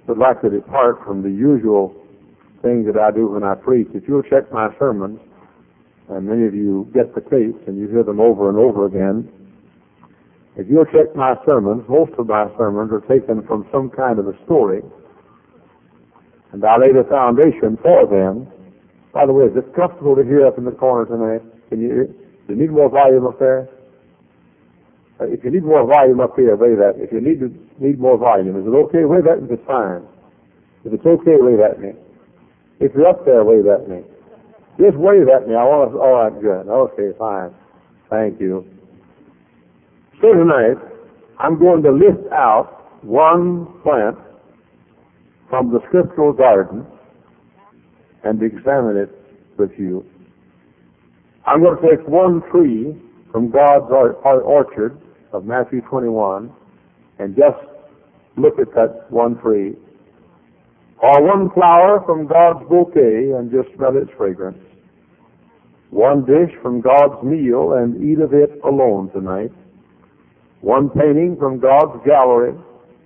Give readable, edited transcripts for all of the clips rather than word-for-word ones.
would like to depart from the usual thing that I do when I preach, if you'll check my sermons, and many of you get the tapes and you hear them over and over again, if you'll check my sermons, most of my sermons are taken from some kind of a story, and I lay the foundation for them. By the way, is it comfortable to hear up in the corner tonight? Do you need more volume up there? If you need more volume up here, wave at me. If you need more volume, is it okay? Wave at me if it's fine. If it's okay, wave at me. If you're up there, wave at me. Just wave at me. All right, good. Okay, fine. Thank you. So tonight, I'm going to lift out one plant from the scriptural garden and examine it with you. I'm going to take one tree from God's orchard of Matthew 21 and just look at that one tree, or one flower from God's bouquet and just smell its fragrance, one dish from God's meal and eat of it alone tonight, one painting from God's gallery,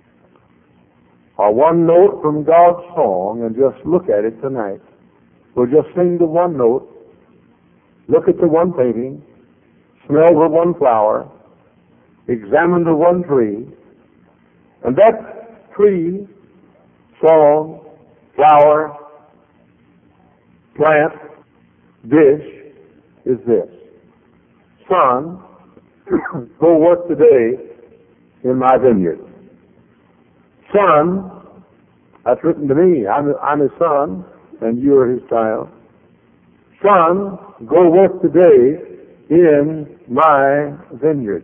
or one note from God's song and just look at it tonight. We'll just sing the one note, look at the one painting, smell the one flower, examine the one tree, and that tree, song, flower, plant, dish is this. Son, go work today in my vineyard. Son, that's written to me. I'm his son, and you are his child. Son, go work today in my vineyard.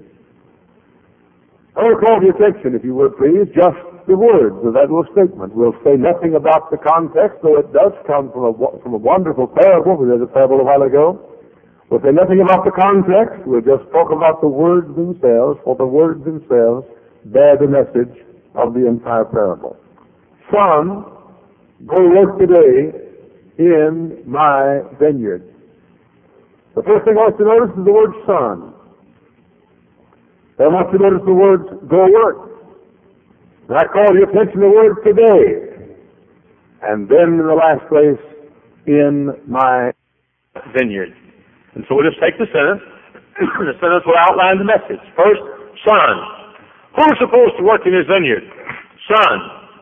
I want to call your attention, if you would please, just the words of that little statement. We'll say nothing about the context, though it does come from a wonderful parable. We read a parable a while ago. We'll say nothing about the context. We'll just talk about the words themselves, for the words themselves bear the message of the entire parable. Son, go work today in my vineyard. The first thing I want you to notice is the word son. Then I want you to notice the words go work. And I call your attention to the word today. And then in the last place, in my vineyard. And so we'll just take the sentence. The sentence will outline the message. First, son. Who's supposed to work in his vineyard? Son.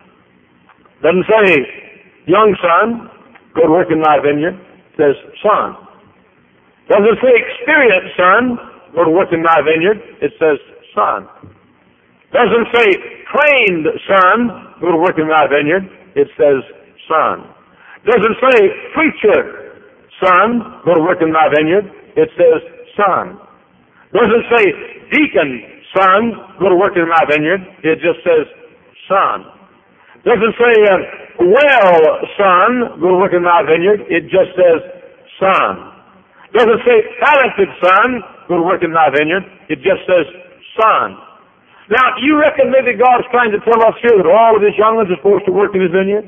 Doesn't say, young son, go to work in my vineyard. It says, son. Doesn't say, experienced son, go to work in my vineyard. It says, son. Doesn't say, trained son, go to work in my vineyard. It says, son. Doesn't say, preacher son, go to work in my vineyard. It says, son. Doesn't say, deacon son, go to work in my vineyard. It just says, son. Doesn't say, well son, go to work in my vineyard. It just says, son. Doesn't say, talented son, go to work in my vineyard. It just says, son. Now, do you reckon maybe God's trying to tell us here that all of his young ones are supposed to work in his vineyard?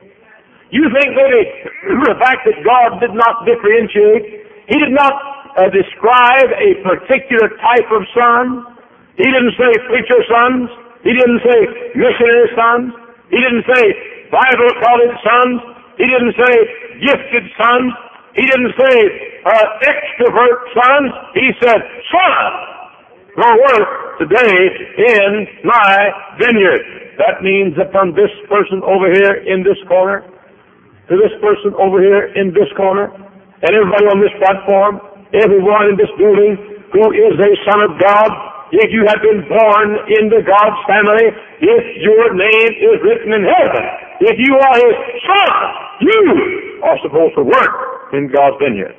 You think maybe the fact that God did not differentiate, he did not describe a particular type of son. He didn't say preacher sons. He didn't say missionary sons. He didn't say Bible college sons. He didn't say gifted sons. He didn't say extrovert sons. He said, son, go work today in my vineyard. That means that from this person over here in this corner, to this person over here in this corner, and everybody on this platform, everyone in this building who is a son of God, if you have been born into God's family, if your name is written in heaven, if you are his son, you are supposed to work in God's vineyard.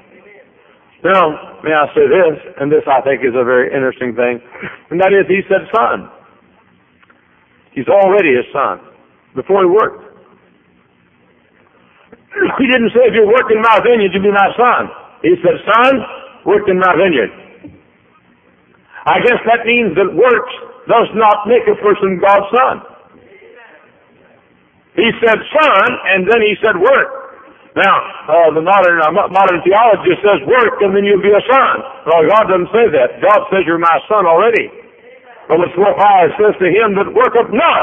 Now, may I say this, and this I think is a very interesting thing, and that is he said son. He's already his son before he worked. He didn't say, if you work in my vineyard, you'll be my son. He said, son, work in my vineyard. I guess that means that works does not make a person God's son. He said, son, and then he said, work. Now, the modern theologist says, work, and then you'll be a son. Well, God doesn't say that. God says you're my son already. But it's what I says to him that worketh not,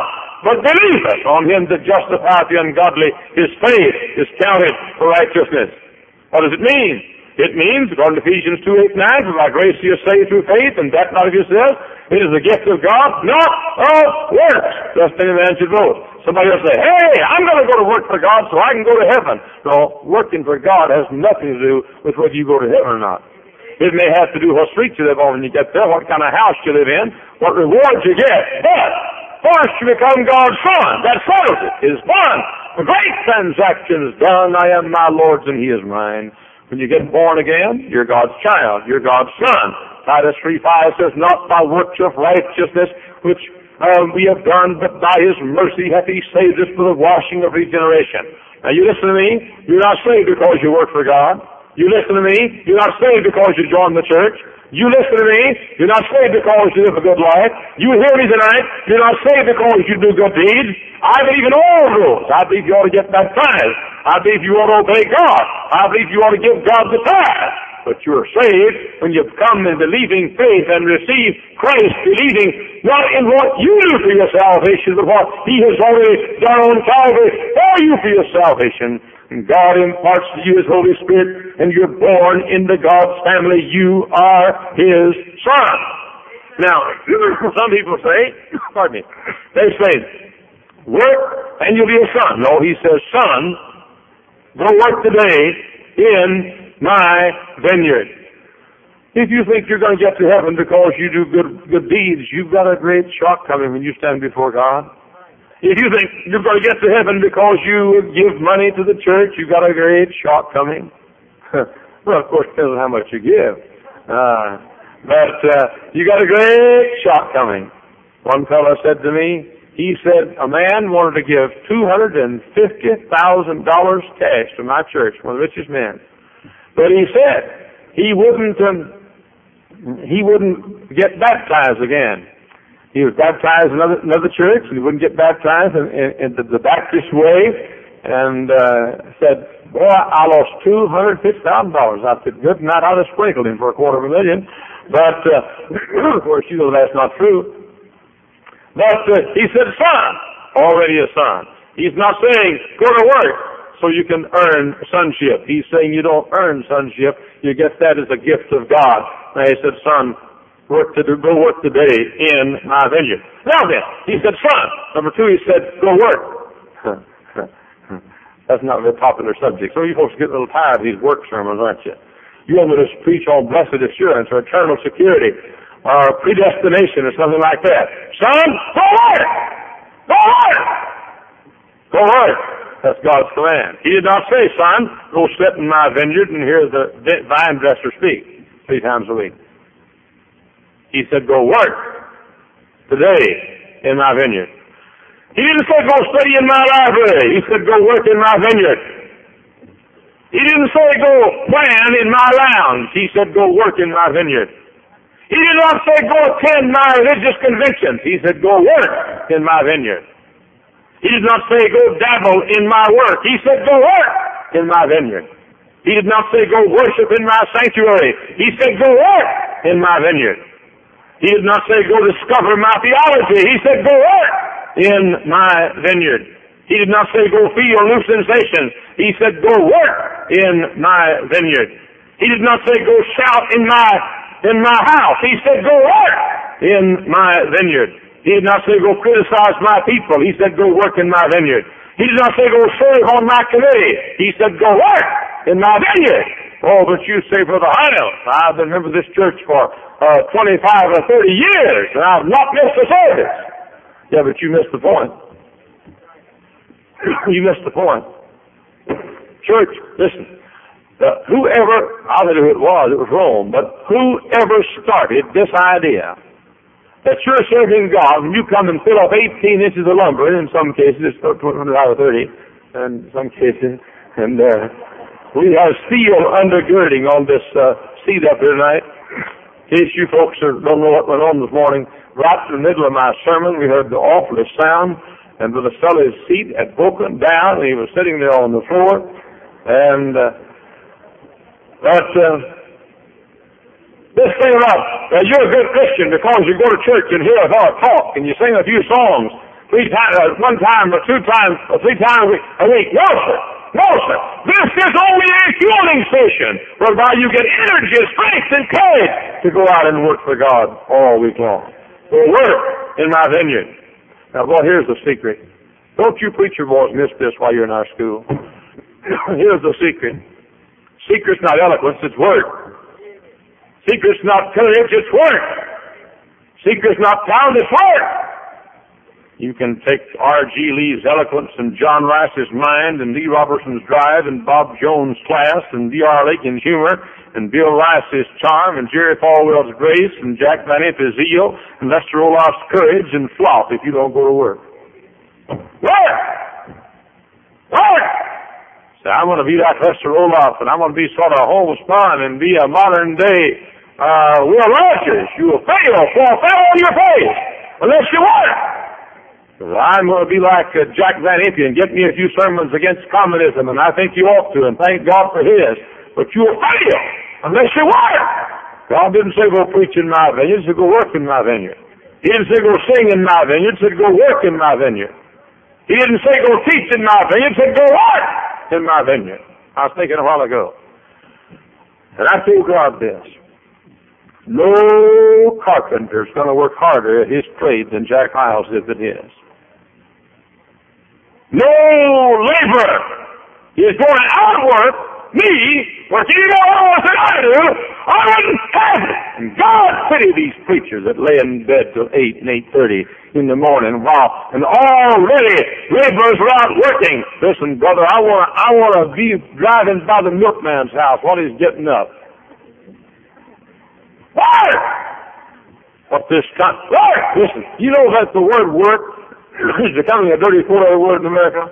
but believeth on him that justifieth the ungodly, his faith is counted for righteousness. What does it mean? It means, according to Ephesians 2:8-9, for by grace you are saved through faith, and that not of yourselves. It is the gift of God, not of works, lest any man should boast. Somebody will say, hey, I'm going to go to work for God so I can go to heaven. No, working for God has nothing to do with whether you go to heaven or not. It may have to do what street you live on when you get there, what kind of house you live in, what rewards you get. But first you become God's son. That settles it. It is done. The great transaction is done. I am my Lord's and he is mine. When you get born again, you're God's child. You're God's son. Titus 3:5 says, not by works of righteousness which we have done, but by his mercy hath he saved us for the washing of regeneration. Now you listen to me. You're not saved because you work for God. You listen to me. You're not saved because you join the church. You listen to me. You're not saved because you live a good life. You hear me tonight. You're not saved because you do good deeds. I believe in all rules. I believe you ought to get baptized. I believe you ought to obey God. I believe you ought to give God the tithe. But you're saved when you come in believing faith and receive Christ, believing not in what you do for your salvation, but what he has already done on Calvary for you for your salvation. And God imparts to you his Holy Spirit, and you're born into God's family. You are his son. Now, some people say, pardon me, they say, work and you'll be a son. No, he says, son, go work today in my vineyard. If you think you're going to get to heaven because you do good deeds, you've got a great shock coming when you stand before God. If you think you're going to get to heaven because you give money to the church, you've got a great shock coming. Well, of course, it depends on how much you give. But you got a great shock coming. One fellow said to me, he said, a man wanted to give $250,000 cash to my church, one of the richest men. But he said he wouldn't get baptized again. He was baptized in another church, and he wouldn't get baptized in the Baptist way, and said, boy, I lost $250,000. I said, good night, I'd have sprinkled him for $250,000. But, of course, you know that's not true. But he said, son, already a son. He's not saying, go to work so you can earn sonship. He's saying you don't earn sonship. You get that as a gift of God. Now he said, son, go work today in my vineyard. Now then, he said, son. Number two, he said, go work. That's not a very popular subject. So you folks get a little tired of these work sermons, aren't you? You want me to preach on blessed assurance or eternal security or predestination or something like that. Son, go work! Go work! Go work! That's God's command. He did not say, son, go sit in my vineyard and hear the vine dresser speak 3 times a week. He said, go work today in my vineyard. He didn't say, go study in my library. He said, go work in my vineyard. He didn't say, go plan in my lounge. He said, go work in my vineyard. He did not say, go attend my religious conventions. He said, go work in my vineyard. He did not say, go dabble in my work. He said, go work in my vineyard. He did not say, go worship in my sanctuary. He said, go work in my vineyard. He did not say, go discover my theology. He said, go work in my vineyard. He did not say, go feel new sensations. He said, go work in my vineyard. He did not say, go shout in my house. He said, go work in my vineyard. He did not say, go criticize my people. He said, go work in my vineyard. He did not say, go serve on my committee. He said, go work in my vineyard. Oh, but you say, Brother Hines, I've been a member of this church for 25 or 30 years, and I've not missed a service. Yeah, but you missed the point. You missed the point. Church, listen. Whoever, I don't know who it was Rome, but whoever started this idea that you're serving God when you come and fill up 18 inches of lumber, and in some cases it's 20 or 30, and in some cases, and we have steel undergirding on this seat up here tonight. In case you folks don't know what went on this morning, right in the middle of my sermon, we heard the awfulest sound, and Brother Sully's seat had broken down, and he was sitting there on the floor, and this thing about you're a good Christian because you go to church and hear a talk and you sing a few songs one time or 2 times or 3 times a week. No, sir. No, sir. This is only a fueling station whereby you get energy, strength, and courage to go out and work for God all week long. So work in my vineyard. Now, boy, here's the secret. Don't you preacher boys miss this while you're in our school. Here's the secret. Secret's not eloquence, it's work. Secret's not courage, it's work. Secret's not talent, it's work. You can take R.G. Lee's eloquence and John Rice's mind and Lee Robertson's drive and Bob Jones' class and D.R. Lincoln's humor and Bill Rice's charm and Jerry Falwell's grace and Jack Van Impe's zeal and Lester Olaf's courage and flop if you don't go to work. Work! Work! So I'm going to be like Lester Olaf, and I'm going to be sort of homespun and be a modern day Will Rogers. You will fail, fall on your face unless you work. I'm going to be like Jack Van Impe and get me a few sermons against communism, and I think you ought to, and thank God for his. But you will fail unless you work. God didn't say go preach in my vineyard, He said go work in my vineyard. He didn't say go sing in my vineyard, He said go work in my vineyard. He didn't say go teach in my vineyard, He said go work in my vineyard. I was thinking a while ago. And I told God this. No carpenter's going to work harder at his trade than Jack Hyles did at his. No laborer is going to outwork me with any more hours than I do. I wouldn't have it. And God pity these preachers that lay in bed till 8 and 8:30 in the morning while and already laborers are out working. Listen, brother, I want to be driving by the milkman's house while he's getting up. Work! What this time? Work! Listen, you know that the word work is becoming a dirty four-letter word in America?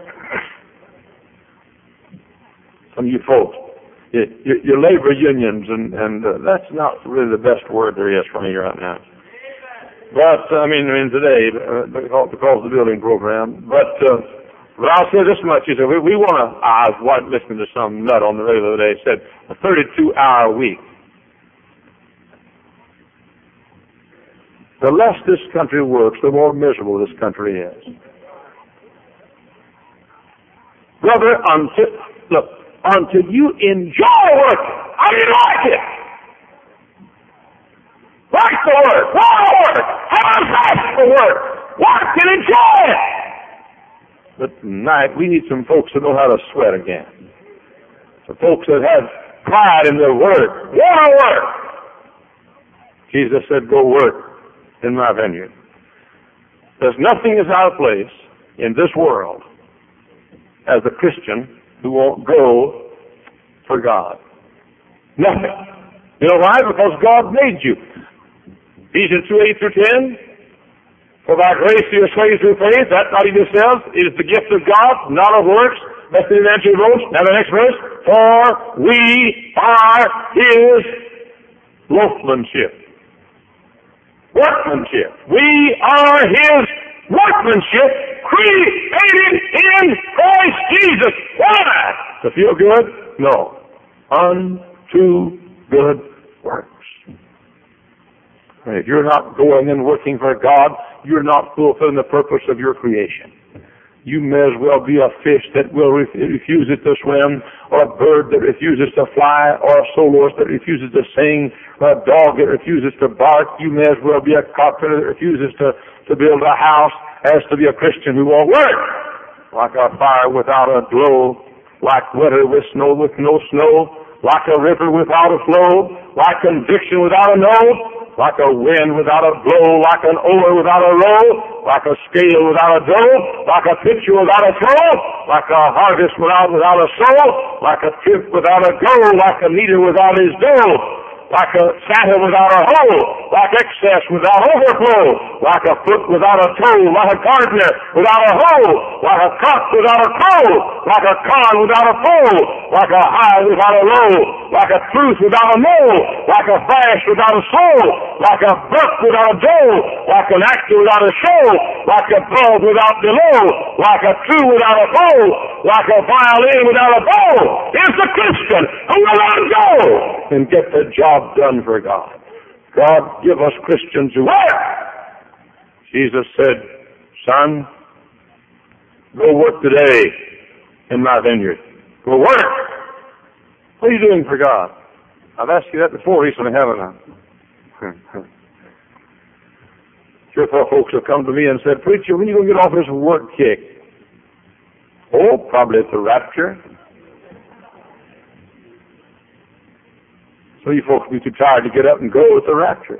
Some of you folks, your labor unions, and that's not really the best word there is for me right now. But, I mean today, because of the building program. But I'll say this much, is that we want to, I was listening to some nut on the radio the other day, said a 32-hour week. The less this country works, the more miserable this country is. Brother, until you enjoy work, I didn't like it. Like the work, want to work, have a passion for work, work and enjoy it. But tonight, we need some folks that know how to sweat again. Some folks that have pride in their work, want to work. Jesus said, go work in my vineyard. There's nothing is out of place in this world as a Christian who won't go for God. Nothing. You know why? Because God made you. Ephesians 2:8-10. For by grace you are saved through faith, that not of yourselves, it is the gift of God, not of works, lest any man should boast. Now the next verse. For we are His workmanship. Workmanship. We are His workmanship, created in Christ Jesus. Why? To feel good? No. Unto good works. If you're not going and working for God, you're not fulfilling the purpose of your creation. You may as well be a fish that refuses to swim, or a bird that refuses to fly, or a soloist that refuses to sing, or a dog that refuses to bark. You may as well be a carpenter that refuses to build a house as to be a Christian who won't work. Like a fire without a glow, like weather with no snow, like a river without a flow, like conviction without a know, like a wind without a blow, like an oar without a row, like a scale without a dough, like a pitcher without a throw, like a harvest without a soul, like a trip without a go, like a kneader without his dough, like a saddle without a hoe, like excess without overflow, like a foot without a toe, like a gardener without a hoe, like a cock without a crow, like a con without a pole, like a high without a low, like a truth without a no, like a flash without a soul, like a buck without a doe, like an actor without a show, like a bulb without below, like a true without a bow, like a violin without a bow. Is the Christian who will not go and get the job done for God. God, give us Christians who work. Jesus said, son, Go work today in my vineyard. Go work. What are you doing for God? I've asked you that before recently, haven't I? Sure, folks have come to me and said, "Preacher, when are you going to get off this work kick?" Oh, probably at the rapture. So you folks will be too tired to get up and go at the rapture.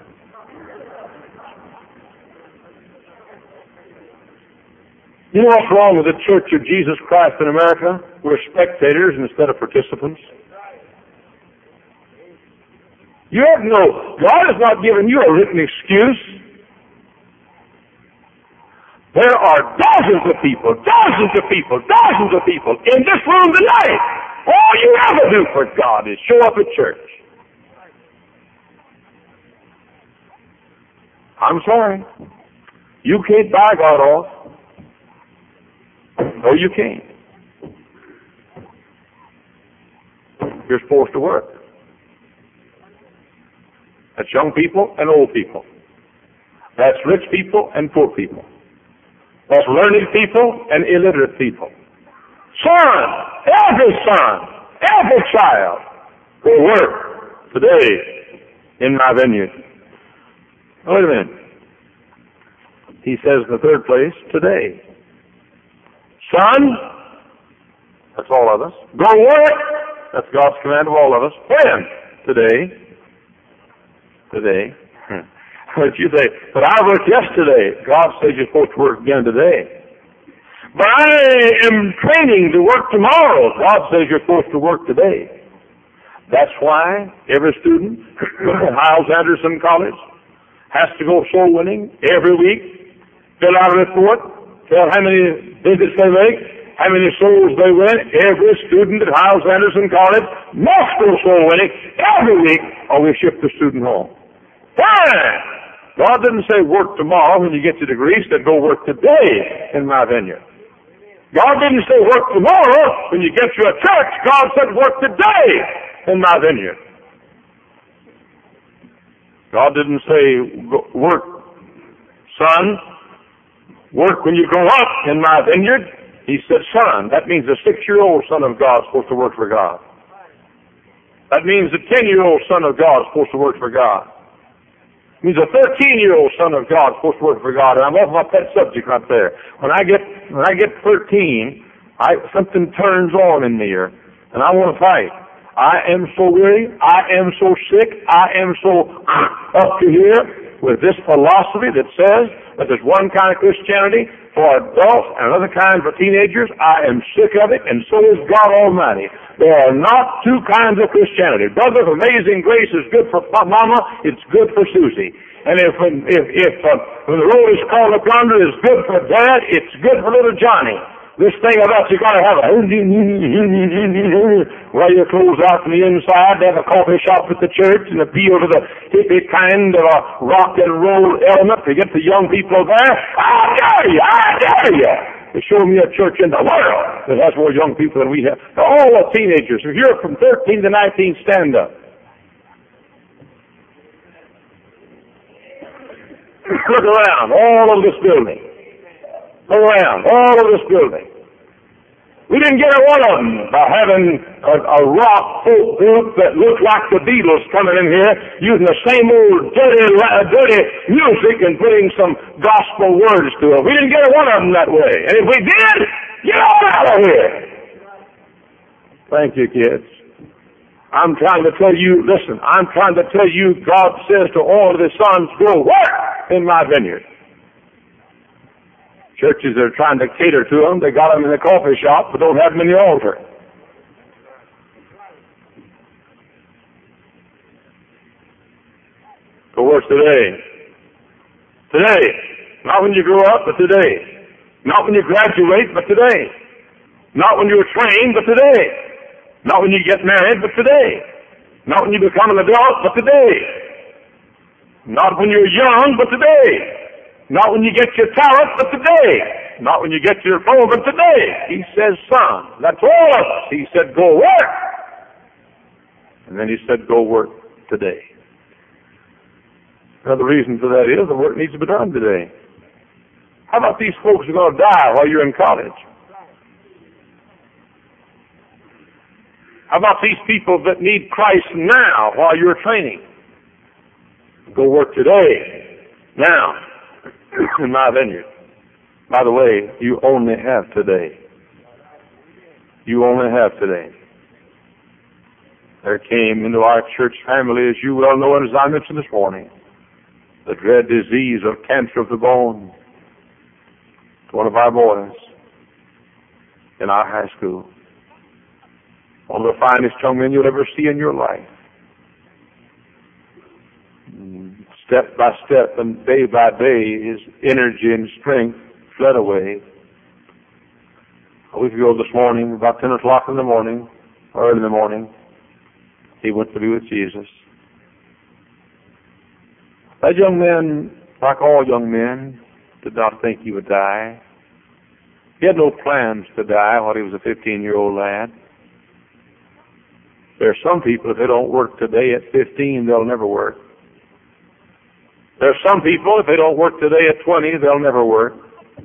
You know what's wrong with the Church of Jesus Christ in America? We're spectators instead of participants. You have God has not given you a written excuse. There are dozens of people in this room tonight. All you ever do for God is show up at church. I'm sorry. You can't buy God off. No, you can't. You're supposed to work. That's young people and old people. That's rich people and poor people. That's learned people and illiterate people. Every child, will work today in my vineyard. Oh, wait a minute. He says in the third place, today. Son, that's all of us. Go work. That's God's command to all of us. When? Today. But you say, but I worked yesterday. God says you're supposed to work again today. But I am training to work tomorrow. God says you're supposed to work today. That's why every student at Hyles Anderson College has to go soul winning every week, fill out a report, tell how many visits they make, how many souls they win. Every student at Hyles Anderson College must go soul winning every week, or we ship the student home. Why? God didn't say work tomorrow when you get your degree. He said go work today in my vineyard. God didn't say work tomorrow when you get to a church. God said work today in my vineyard. God didn't say work, son, work when you grow up in my vineyard. He said son. That means a 6-year-old son of God is supposed to work for God. That means a 10-year-old son of God is supposed to work for God. It means a 13-year-old son of God is supposed to work for God. And I'm off my pet subject right there. When I get 13, something turns on in me here, and I want to fight. I am so weary. I am so sick. I am so up to here with this philosophy that says that there's one kind of Christianity for adults and another kind for teenagers. I am sick of it, and so is God Almighty. There are not two kinds of Christianity. Brother, if Amazing Grace is good for Mama, it's good for Susie. And if when the road is called up yonder is good for Dad, it's good for little Johnny. This thing about you got to have wear your clothes out from the inside, have a coffee shop at the church, and appeal to the hippie kind of a rock and roll element to get the young people there. I dare you to show me a church in the world that has more young people than we have. All the teenagers, if you're from 13 to 19, stand up. Look around all of this building. Around all of this building. We didn't get one of them by having a rock folk group that looked like the Beatles coming in here using the same old dirty music and putting some gospel words to it. We didn't get one of them that way. And if we did, get on out of here. Thank you, kids. I'm trying to tell you, listen, God says to all of his sons, go work in my vineyard. Churches are trying to cater to them. They got them in the coffee shop, but don't have them in the altar. Go work today. Today. Not when you grow up, but today. Not when you graduate, but today. Not when you're trained, but today. Not when you get married, but today. Not when you become an adult, but today. Not when you're young, but today. Not when you get your talent, but today. Not when you get your phone, but today. He says, son. That's all of us. He said, go work. And then he said, go work today. Now, the reason for that is the work needs to be done today. How about these folks who are going to die while you're in college? How about these people that need Christ now while you're training? Go work today, now, in my vineyard. By the way, you only have today. You only have today. There came into our church family, as you well know, and as I mentioned this morning, the dread disease of cancer of the bone. One of our boys in our high school. One of the finest young men you'll ever see in your life. Step by step and day by day, his energy and strength fled away. A week ago this morning, about 10 o'clock in the morning, early in the morning, he went to be with Jesus. That young man, like all young men, did not think he would die. He had no plans to die while he was a 15-year-old lad. There are some people, if they don't work today at 15, they'll never work. There are some people, if they don't work today at 20, they'll never work.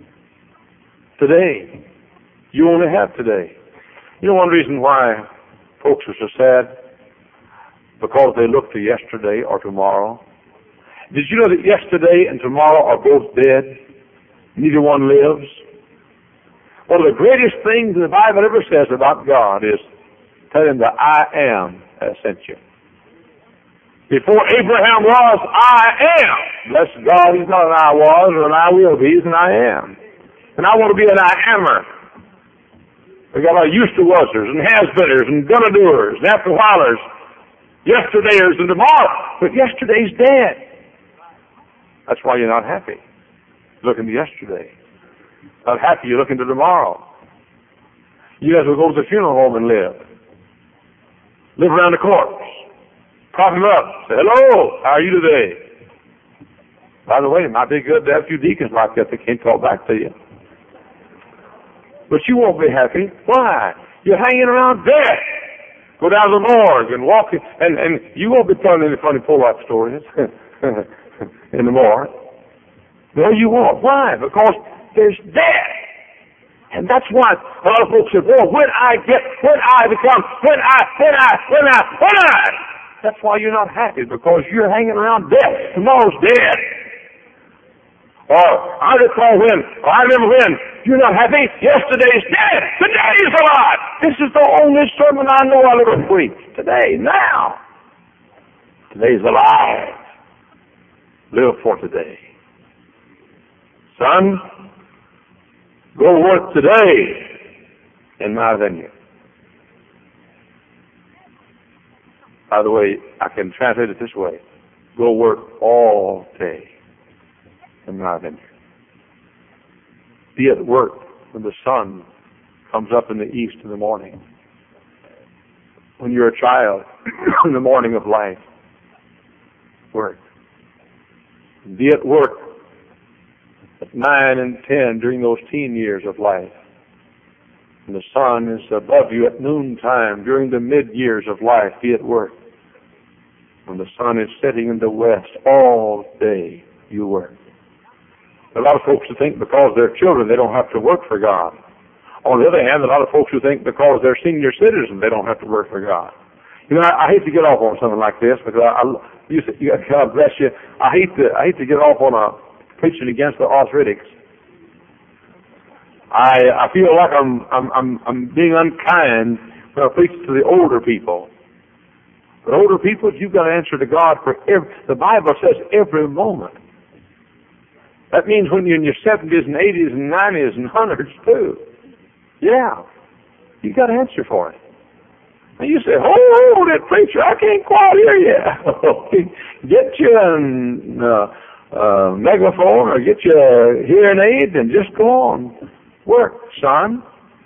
Today. You only have today. You know one reason why folks are so sad? Because they look to yesterday or tomorrow. Did you know that yesterday and tomorrow are both dead? Neither one lives. One of the greatest things the Bible ever says about God is tell him that I am has sent you. Before Abraham was, I am. Bless God, he's not an I was or an I will be, he's an I am. And I want to be an I ammer. We got our used to wasers and has-beenners and gonna doers and after whilers, yesterdayers and tomorrow. But yesterday's dead. That's why you're not happy. Looking to yesterday. Not happy, you're looking to tomorrow. You guys will go to the funeral home and live. Live around the corpse. Prop him up. Say, hello, how are you today? By the way, it might be good to have a few deacons like that that can't talk back to you. But you won't be happy. Why? You're hanging around dead. Go down to the morgue and walk, and you won't be telling any funny pull-out stories in the morgue. No, you won't. Why? Because there's death. And that's why a lot of folks say, well, when I become. That's why you're not happy, because you're hanging around death. Tomorrow's dead. Or I remember when. You're not happy. Yesterday's dead. Today's alive. This is the only sermon I know I'll ever preach. Today, now. Today's alive. Live for today. Son, go work today in my vineyard. By the way, I can translate it this way. Go work all day in my vineyard. Be at work when the sun comes up in the east in the morning. When you're a child, in the morning of life, work. Be at work at 9 and 10 during those teen years of life. When the sun is above you at noontime during the mid-years of life, be at work. When the sun is setting in the west all day, you work. A lot of folks who think because they're children they don't have to work for God. On the other hand, a lot of folks who think because they're senior citizens they don't have to work for God. You know, I hate to get off on something like this because God bless you. I hate to get off on a preaching against the arthritics. I feel like I'm being unkind when I preach to the older people. But older people, you've got to answer to God for the Bible says every moment. That means when you're in your 70s and 80s and 90s and 100s too. Yeah. You've got to answer for it. And you say, hold it, preacher, I can't quite hear you. Get you a megaphone or get you a hearing aid and just go on. Work, son.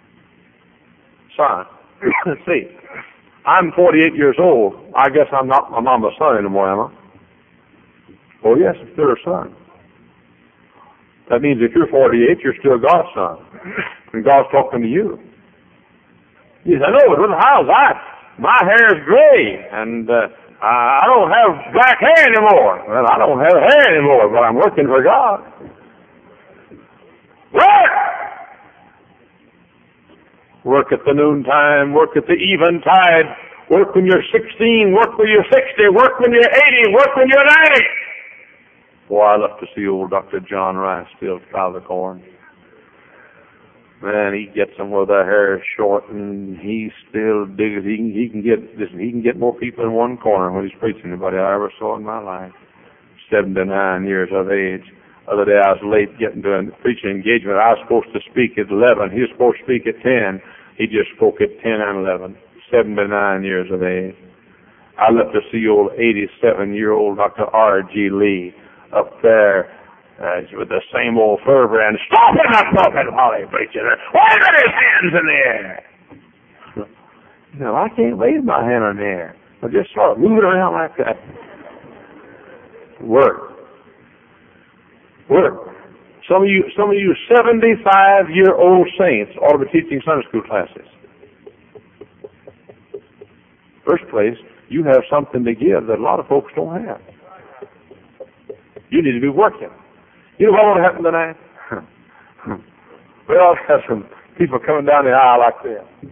Son. Let's see. I'm 48 years old. I guess I'm not my mama's son anymore, am I? Oh, yes, I'm still her son. That means if you're 48, you're still God's son. And God's talking to you. You say, no, but how's that? My hair is gray, and I don't have black hair anymore. Well, I don't have hair anymore, but I'm working for God. Work! Work at the noontime, work at the eventide, work when you're 16, work when you're 60, work when you're 80, work when you're 90. Boy, I love to see old Dr. John Rice still plow the corn. Man, he gets them where the hair is short, and he still digs. He can get more people in one corner when he's preaching than anybody I ever saw in my life. 79 years of age. Other day I was late getting to a preaching engagement. I was supposed to speak at 11. He was supposed to speak at 10. He just spoke at 10 and 11. 79 years of age. I love to see old 87-year-old Dr. R.G. Lee up there with the same old fervor and stomping up pulpit while he preaches, waving his hands in the air. No, I can't wave my hand in the air. I just sort of move it around like that. Work. Some of you 75-year-old saints ought to be teaching Sunday school classes. First place, you have something to give that a lot of folks don't have. You need to be working. You know what will happen tonight? We all have some people coming down the aisle like this.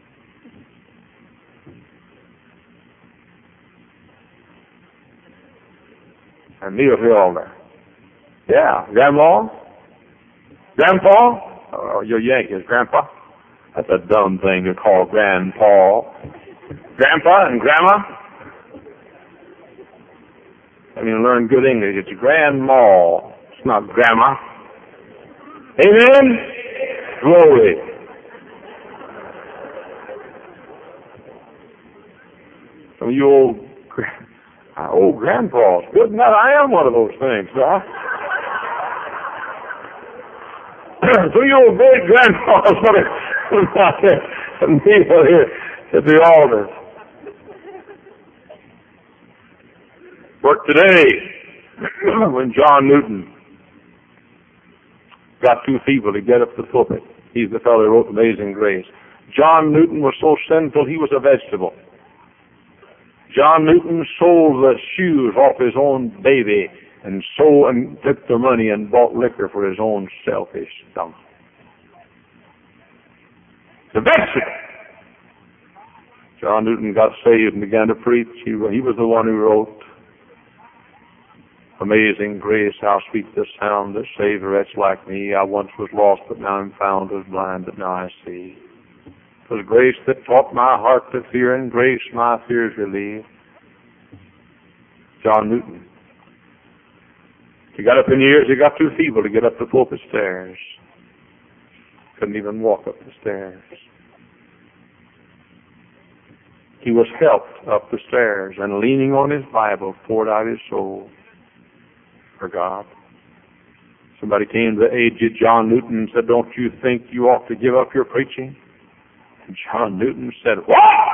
And Neil Hilder. Yeah, Grandma? Grandpa? Oh, you're Yankees, Grandpa? That's a dumb thing to call Grandpa. Grandpa and Grandma? I mean, learn good English. It's Grandma. It's not Grandma. Amen? Glory. Some of you old grandpas. Good enough, I am one of those things, huh? So you old great grandpas and people here at the altar. Work today. When John Newton got too feeble to get up the pulpit, he's the fellow who wrote Amazing Grace. John Newton was so sinful he was a vegetable. John Newton sold the shoes off his own baby and took the money and bought liquor for his own selfish stomach. The vegetable. John Newton got saved and began to preach. He was the one who wrote Amazing Grace, how sweet the sound that saved a wretch like me. I once was lost, but now I'm found, was blind, but now I see. 'Twas grace that taught my heart to fear, and grace my fears relieved. John Newton. He got up in years, he got too feeble to get up the pulpit stairs. Couldn't even walk up the stairs. He was helped up the stairs, and leaning on his Bible, poured out his soul for God. Somebody came to the aged John Newton and said, "Don't you think you ought to give up your preaching?" And John Newton said, "What?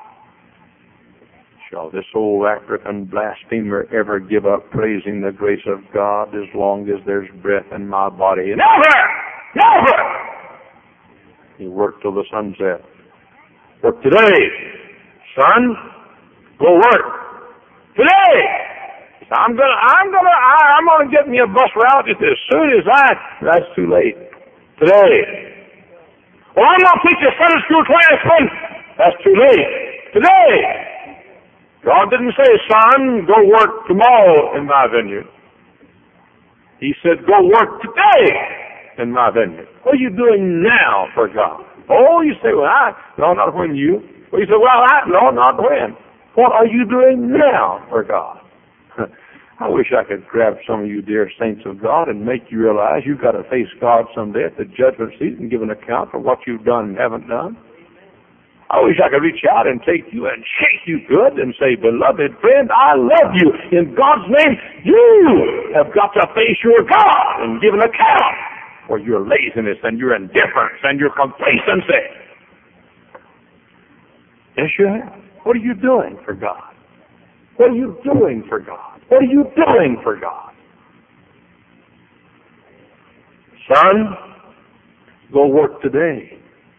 Shall this old African blasphemer ever give up praising the grace of God as long as there's breath in my body? Never! Never!" He worked till the sun set. Work today, son. Go work today. I'm gonna get me a bus route just as soon as that's too late. Today. Well, I'm gonna teach a Sunday school class when that's too late. Today. God didn't say, "Son, go work tomorrow in my vineyard." He said, "Go work today in my vineyard." What are you doing now for God? Oh, you say, "Well, no, not when you." Well, you say, "Well, no, not when." What are you doing now for God? I wish I could grab some of you dear saints of God and make you realize you've got to face God someday at the judgment seat and give an account for what you've done and haven't done. I wish I could reach out and take you and shake you good and say, "Beloved friend, I love you. In God's name, you have got to face your God and give an account for your laziness and your indifference and your complacency." Yes, you have. What are you doing for God? What are you doing for God? What are you doing for God? Son, go work today.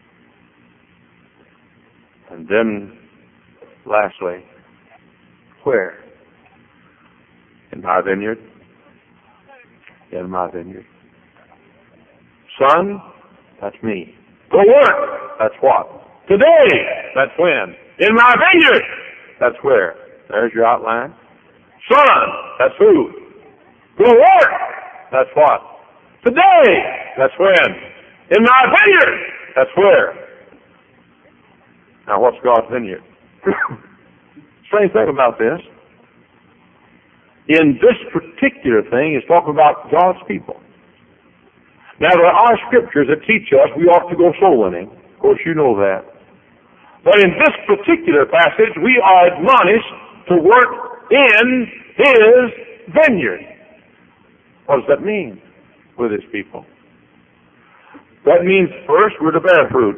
And then, lastly, where? In my vineyard. In my vineyard. Son, that's me. Go work. That's what? Today. That's when. In my vineyard. That's where. There's your outline. Son. That's who. Go work. That's what? Today. That's when. In my vineyard. That's where. Now what's God's vineyard? Strange thing about this. In this particular thing, it's talking about God's people. Now, there are scriptures that teach us we ought to go soul winning. Of course, you know that. But in this particular passage, we are admonished to work in His vineyard. What does that mean with His people? That means, first, we're to bear fruit.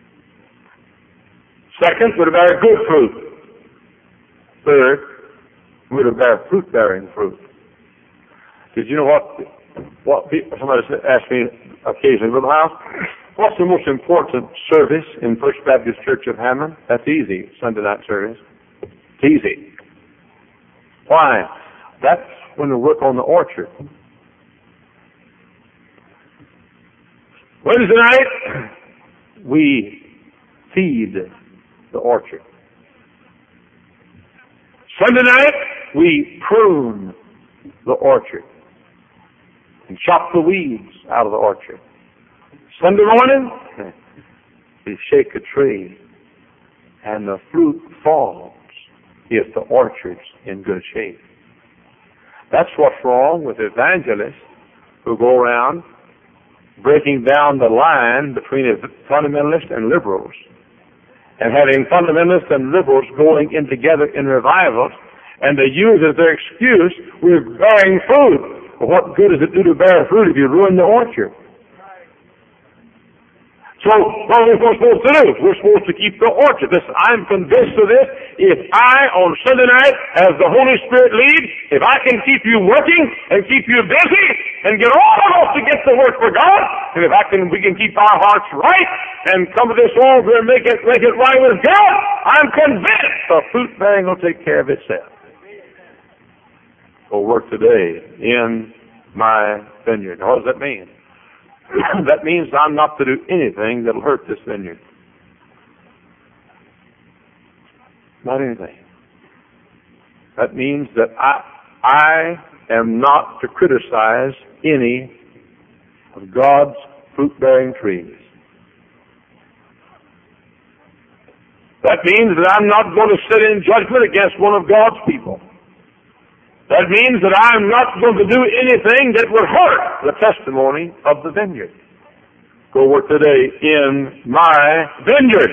Second, we're to bear good fruit. Third, we're to bear fruit-bearing fruit. Did you know what somebody asked me occasionally, Brother House, what's the most important service in First Baptist Church of Hammond? That's easy, Sunday night service. It's easy. Why? That's when we work on the orchard. Wednesday night, we feed the orchard. Sunday night, we prune the orchard and chop the weeds out of the orchard. Sunday morning, we shake a tree and the fruit falls if the orchard's in good shape. That's what's wrong with evangelists who go around breaking down the line between fundamentalists and liberals, and having fundamentalists and liberals going in together in revivals, and they use as their excuse, we're bearing fruit. Well, what good does it do to bear fruit if you ruin the orchard? So, what are we supposed to do? We're supposed to keep the orchard. Listen, I'm convinced of this. If I, on Sunday night, as the Holy Spirit leads, if I can keep you working and keep you busy and get all of us to get to work for God, and if we can keep our hearts right and come to this altar and make it right with God, I'm convinced the fruit bearing will take care of itself. Go work today in my vineyard. What does that mean? That means I'm not to do anything that'll hurt this vineyard. Not anything. That means that I am not to criticize any of God's fruit-bearing trees. That means that I'm not going to sit in judgment against one of God's people. That means that I'm not going to do anything that would hurt the testimony of the vineyard. Go work today in my vineyard.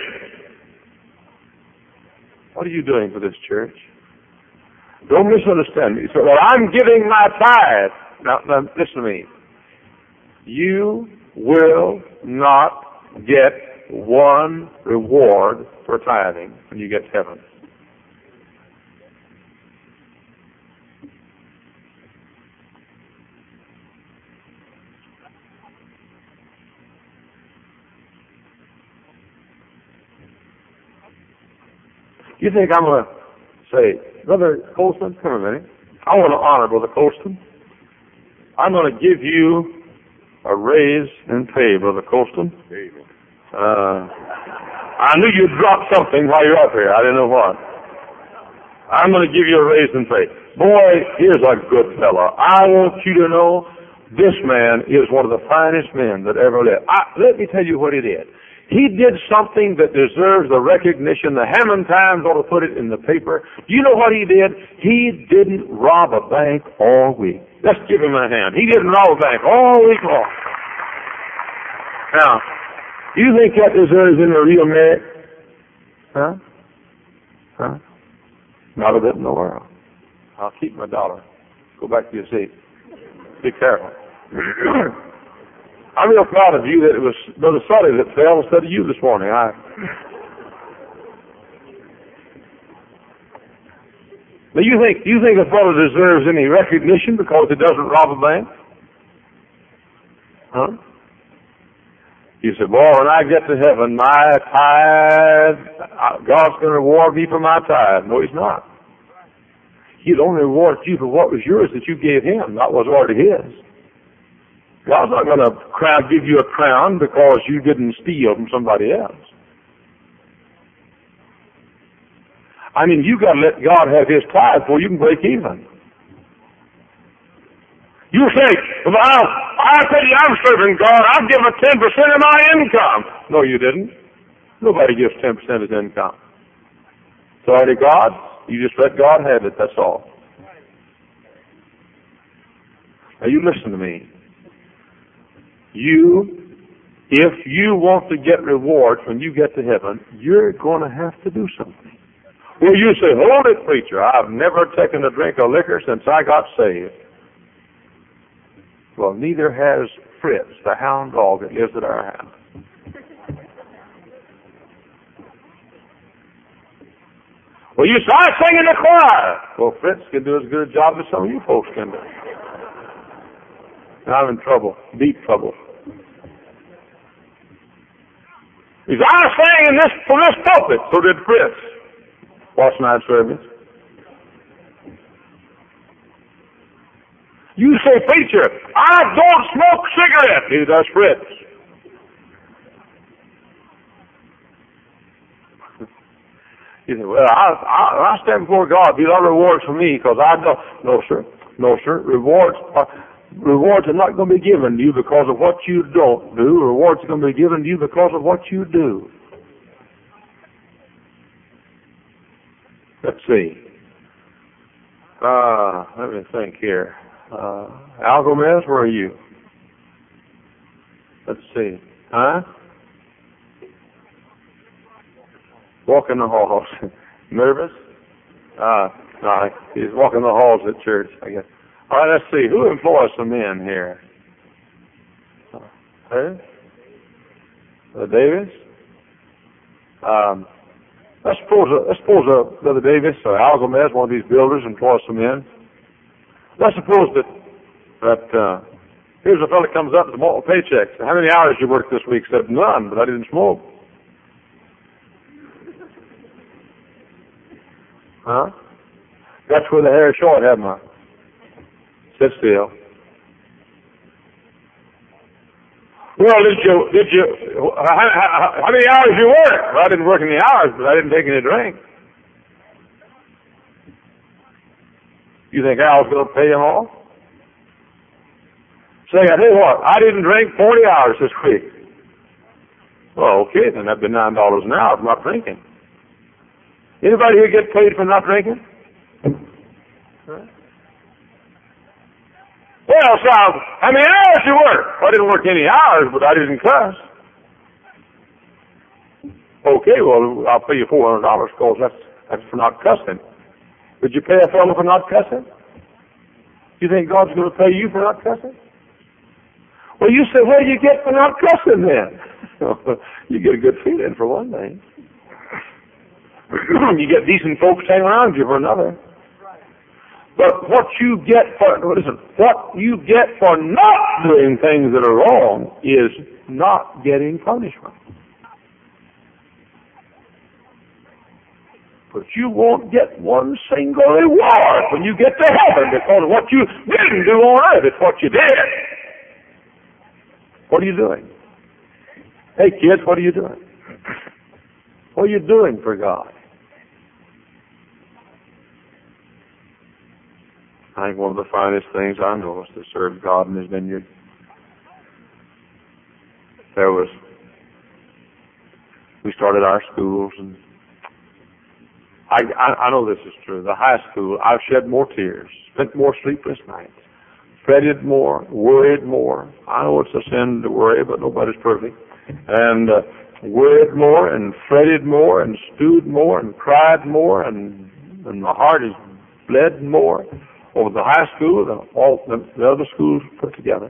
What are you doing for this church? Don't misunderstand me. So, well, I'm giving my tithe. Now, listen to me. You will not get one reward for tithing when you get to heaven. You think I'm going to say, Brother Colston, come a minute. I want to honor Brother Colston. I'm going to give you a raise in pay, Brother Colston. I knew you'd drop something while you're up here. I didn't know what. I'm going to give you a raise in pay. Boy, here's a good fellow. I want you to know this man is one of the finest men that ever lived. Let me tell you what he did. He did something that deserves the recognition. The Hammond Times ought to put it in the paper. Do you know what he did? He didn't rob a bank all week. Let's give him a hand. He didn't rob a bank all week long. Now, do you think that deserves any real merit? Huh? Not a bit in the world. I'll keep my dollar. Go back to your seat. Be careful. I'm real proud of you that it was Brother Sully that fell instead of you this morning. Now you think a fellow deserves any recognition because he doesn't rob a bank? Huh? You said, boy, when I get to heaven, my tithe, God's going to reward me for my tithe. No, He's not. He'd only reward you for what was yours that you gave Him, not what was already His. God's not going to give you a crown because you didn't steal from somebody else. I mean, you've got to let God have His tithe before you can break even. You say, well, I tell you, I'm serving God. I've given 10% of my income. No, you didn't. Nobody gives 10% of his income. Sorry to God, you just let God have it, that's all. Now you listen to me. If you want to get rewards when you get to heaven, you're going to have to do something. Well, you say, hold it, preacher. I've never taken a drink of liquor since I got saved. Well, neither has Fritz, the hound dog that lives at our house. Well, you say, I sing in the choir. Well, Fritz can do as good a job as some of you folks can do. And I'm in trouble, deep trouble. He said, I sang from this pulpit. So did Fritz. Watch night service. You say, preacher, I don't smoke cigarettes. He does Fritz. You say, well, I stand before God. Be all rewards for me because I don't. No, sir. No, sir. Rewards are not going to be given to you because of what you don't do. Rewards are going to be given to you because of what you do. Let's see. Let me think here. Al Gomez, where are you? Let's see. Huh? Walking the halls. Nervous? No, he's walking the halls at church, I guess. All right, let's see. Who employs some men here? Who? Davis? Let's suppose Brother Davis or Al Gomez, one of these builders, employs some men. Let's suppose that here's a fellow comes up with multiple paychecks. How many hours you worked this week? Said none, but I didn't smoke. Huh? That's where the hair is short, haven't I? Sit still. Well, did you? How many hours you work? Well, I didn't work any hours, but I didn't take any drink. You think Al's going to pay them all? Say, I tell you what, I didn't drink 40 hours this week. Well, okay, then that'd be $9 an hour for not drinking. Anybody here get paid for not drinking? Right. Well, so how many hours you work? Well, I didn't work any hours, but I didn't cuss. Okay, well, I'll pay you $400 because that's for not cussing. Would you pay a fellow for not cussing? You think God's going to pay you for not cussing? Well, you say, what do you get for not cussing then? You get a good feeling for one thing. You get decent folks hanging around you for another. But what you get for not doing things that are wrong is not getting punishment. But you won't get one single reward when you get to heaven because of what you didn't do on earth. It's what you did. What are you doing? Hey kids, what are you doing? What are you doing for God? I think one of the finest things I know is to serve God in His vineyard. We started our schools, and I know this is true. The high school, I've shed more tears, spent more sleepless nights, fretted more, worried more. I know it's a sin to worry, but nobody's perfect. And worried more, and fretted more, and stewed more, and cried more, and my heart has bled more over the high school than all the other schools put together.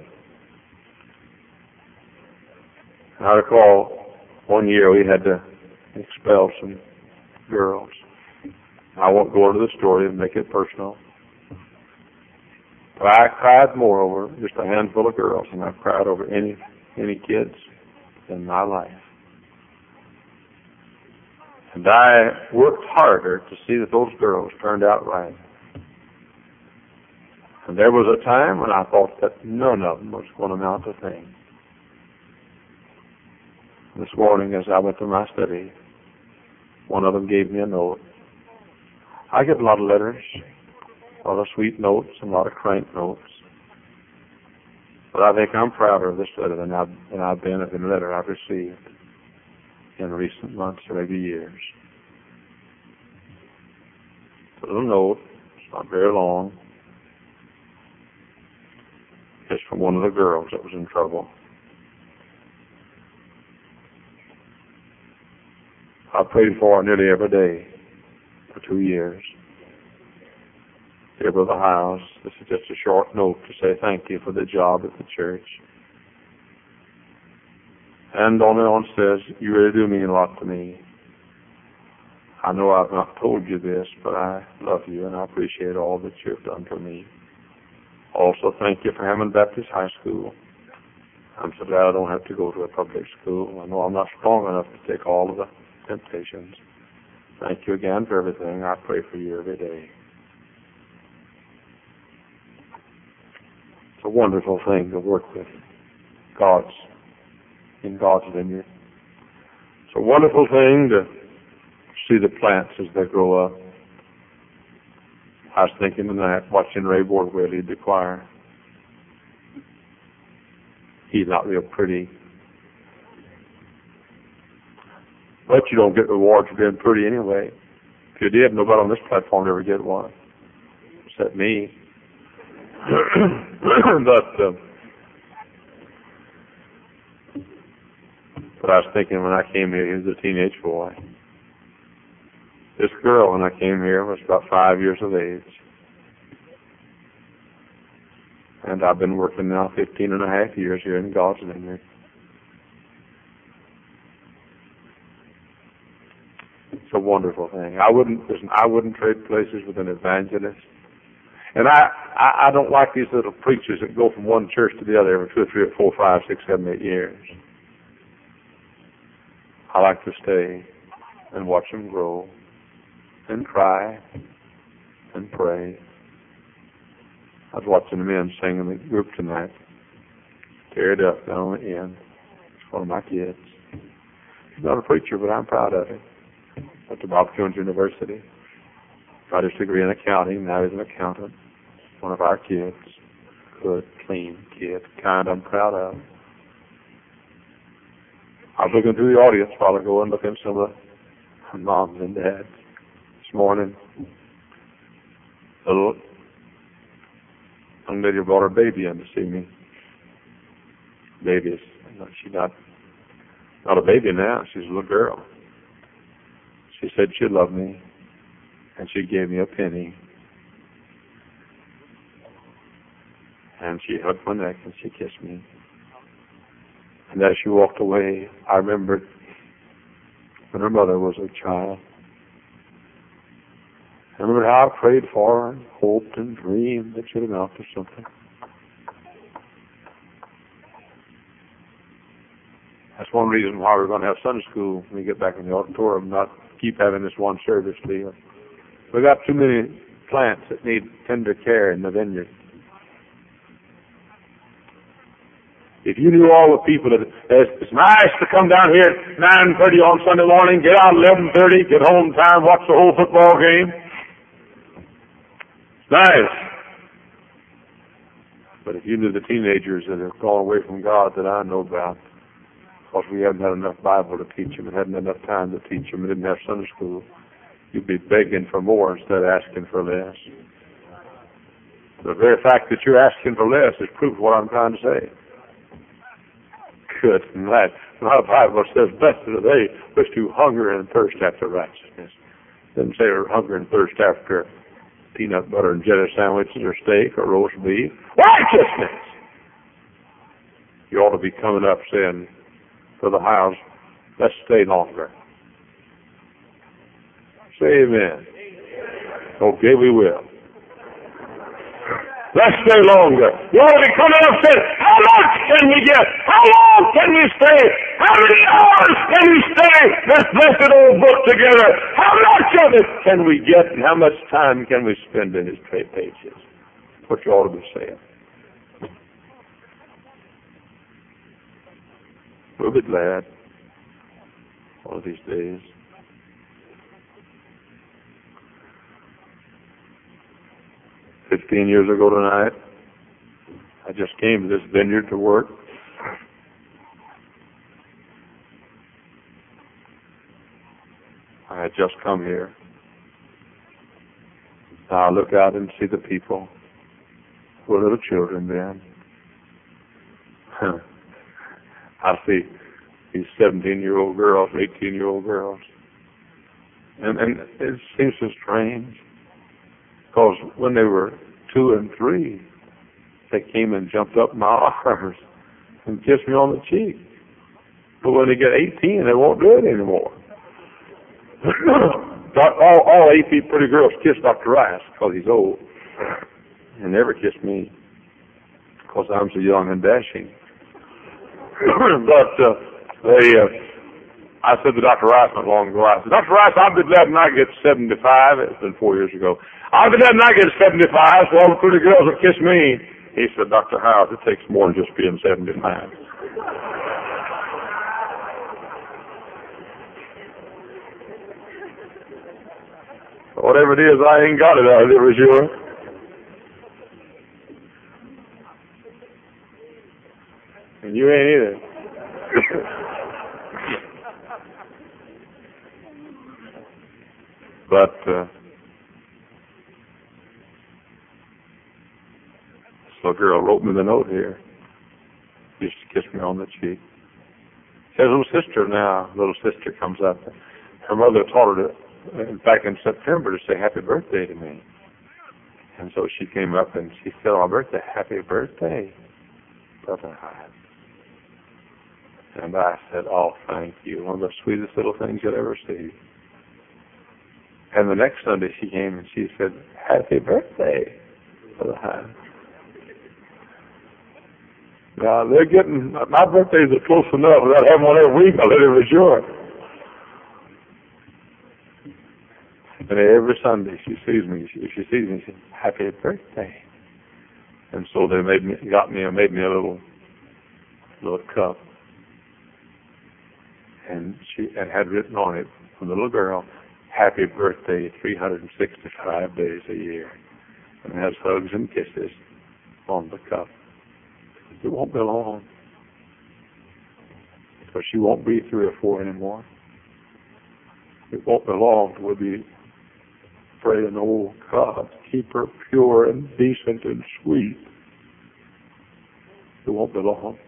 I recall one year we had to expel some girls. I won't go into the story and make it personal. But I cried more over just a handful of girls than I've cried over any kids in my life. And I worked harder to see that those girls turned out right. And there was a time when I thought that none of them was going to amount to a thing. This morning, as I went to my study, one of them gave me a note. I get a lot of letters, a lot of sweet notes, and a lot of crank notes. But I think I'm prouder of this letter than I've been of any letter I've received in recent months or maybe years. It's a little note. It's not very long. It's from one of the girls that was in trouble. I prayed for her nearly every day for 2 years. Dear Brother Hiles, this is just a short note to say thank you for the job at the church. And on and on says, you really do mean a lot to me. I know I've not told you this, but I love you and I appreciate all that you've done for me. Also, thank you for Hammond Baptist High School. I'm so glad I don't have to go to a public school. I know I'm not strong enough to take all of the temptations. Thank you again for everything. I pray for you every day. It's a wonderful thing to work with in God's vineyard. It's a wonderful thing to see the plants as they grow up. I was thinking tonight, watching Ray Wardwell lead the choir. He's not real pretty. But you don't get rewards for being pretty anyway. If you did, nobody on this platform would ever get one, except me. But I was thinking when I came here, he was a teenage boy. This girl, when I came here, was about 5 years of age. And I've been working now 15 and a half years here in God's vineyard. It's a wonderful thing. I wouldn't trade places with an evangelist. And I don't like these little preachers that go from one church to the other every 2 or 3 or 4, 5, 6, 7, 8 years. I like to stay and watch them grow and cry and pray. I was watching the men sing in the group tonight. Tear it up down on the end. It's one of my kids. He's not a preacher, but I'm proud of him. Went to Bob Jones University. Got his degree in accounting. Now he's an accountant. One of our kids. Good, clean kid. Kind I'm proud of. I was looking through the audience while ago and looking at some of the moms and dads this morning. A little young lady brought her baby in to see me. Baby, she's not a baby now. She's a little girl. She said she loved me, and she gave me a penny. And she hugged my neck and she kissed me. And as she walked away, I remembered when her mother was a child. I remembered how I prayed for her and hoped and dreamed that she'd amount to something. That's one reason why we're going to have Sunday school when we get back in the auditorium, not keep having this one service deal. We've got too many plants that need tender care in the vineyard. If you knew all the people that it's nice to come down here at 9:30 on Sunday morning, get out at 11:30, get home time, watch the whole football game. It's nice. But if you knew the teenagers that have gone away from God that I know about, because we haven't had enough Bible to teach them and hadn't enough time to teach them and didn't have Sunday school, you'd be begging for more instead of asking for less. The very fact that you're asking for less is proof of what I'm trying to say. Good night. My Bible says, blessed are they which do hunger and thirst after righteousness. It doesn't say hunger and thirst after peanut butter and jelly sandwiches or steak or roast beef. Righteousness! You ought to be coming up saying to the house, let's stay longer. Say amen. Okay, we will. Let's stay longer. You ought to be coming up saying, how much can we get? How long can we stay? How many hours can we stay this blessed old book together? How much of it can we get and how much time can we spend in its pages? what you ought to be saying. We'll be glad one of these days. "15 years ago tonight, I just came to this vineyard to work. I had just come here. Now I look out and see the people who are little children then. I see these 17-year-old girls, 18-year-old girls. And it seems so strange, because when they were 2 and 3, they came and jumped up in my arms and kissed me on the cheek. But when they get 18, they won't do it anymore. all 18 pretty girls kiss Dr. Rice because he's old, and never kiss me because I'm so young and dashing. But I said to Dr. Rice not long ago, I said, "Dr. Rice, I'll be glad when I get 75. It's been 4 years ago. "I'll be glad when I get 75, so all the pretty girls will kiss me." He said, "Dr. Howard, it takes more than just being 75. Whatever it is, I ain't got it out of it, sure. And you ain't either." But this little girl wrote me the note here. Used to kiss me on the cheek. She has a little sister now. Little sister comes up. Her mother taught her back in September to say happy birthday to me. And so she came up and she said, "On my birthday, happy birthday, Brother Hyde." And I said, "Oh, thank you. One of the sweetest little things you'll ever see." And the next Sunday she came and she said, "Happy birthday, Brother Hyde." Now, they're getting, my birthdays are close enough without having one every week. I'll let it be sure. And every Sunday she sees me, if she sees me, she says, "Happy birthday." And so they made me a little cup. And it had written on it, for the little girl, "Happy birthday 365 days a year." And it has hugs and kisses on the cup. It won't be long, because she won't be 3 or 4 anymore. It won't be long till we'll be praying, "Oh God, keep her pure and decent and sweet." It won't be long.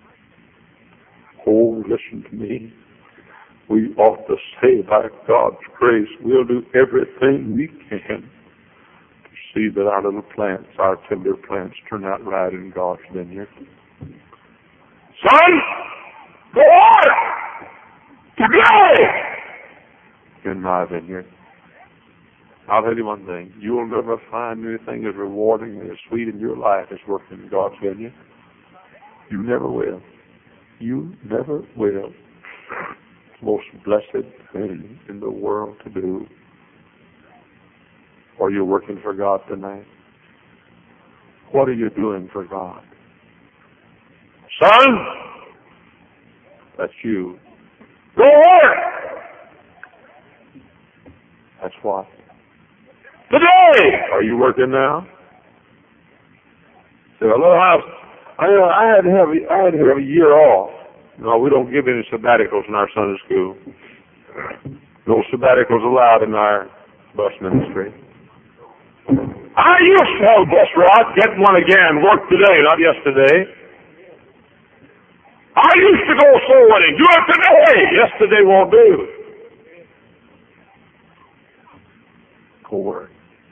Oh, listen to me. We ought to say, by God's grace, we'll do everything we can to see that our little plants, our tender plants, turn out right in God's vineyard. "Son, go on today in my vineyard." I'll tell you one thing. You will never find anything as rewarding and as sweet in your life as working in God's vineyard. You never will. You never will. Most blessed thing in the world to do. Are you working for God tonight? What are you doing for God? "Son," that's you. "Go work." That's what? Today. Are you working now? So a little house. I had to have a year off. No, we don't give any sabbaticals in our Sunday school. No sabbaticals allowed in our bus ministry. I used to have a bus route, get one again, work today, not yesterday. I used to go soul winning, do it today. Yesterday won't do. Go work.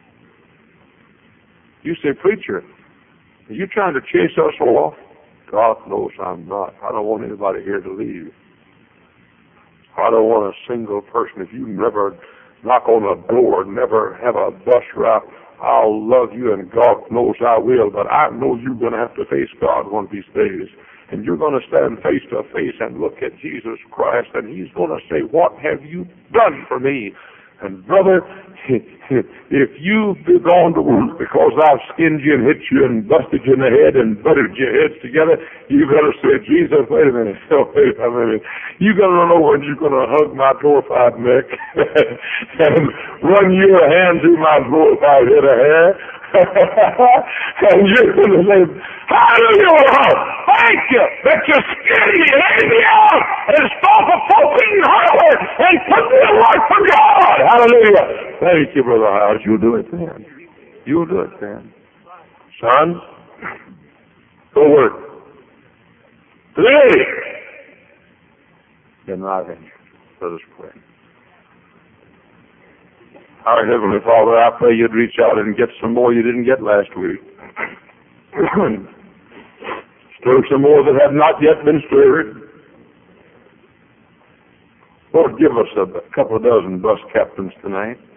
You say, "Preacher, are you trying to chase us off?" God knows I'm not. I don't want anybody here to leave. I don't want a single person. If you never knock on a door, never have a bus route, I'll love you, and God knows I will, but I know you're going to have to face God one of these days. And you're going to stand face to face and look at Jesus Christ, and He's going to say, "What have you done for me?" And brother, if you've gone to work because I've skinned you and hit you and busted you in the head and butted your heads together, you better say, Jesus, wait a minute. Wait a minute. You got to run over and you're going to hug my glorified neck and run your hand through my glorified head of hair. And you're going to say, hallelujah, thank you that you skinned me and laid me out and stop a full-beaten heart and put me to work for God. Hallelujah. Thank you, Brother Howard. You'll do it then. You'll do it then. Son, go work. Today, in my venue. Let us pray. Our Heavenly Father, I pray you'd reach out and get some more you didn't get last week. Stir some more that have not yet been stirred. Lord, give us a couple of dozen bus captains tonight.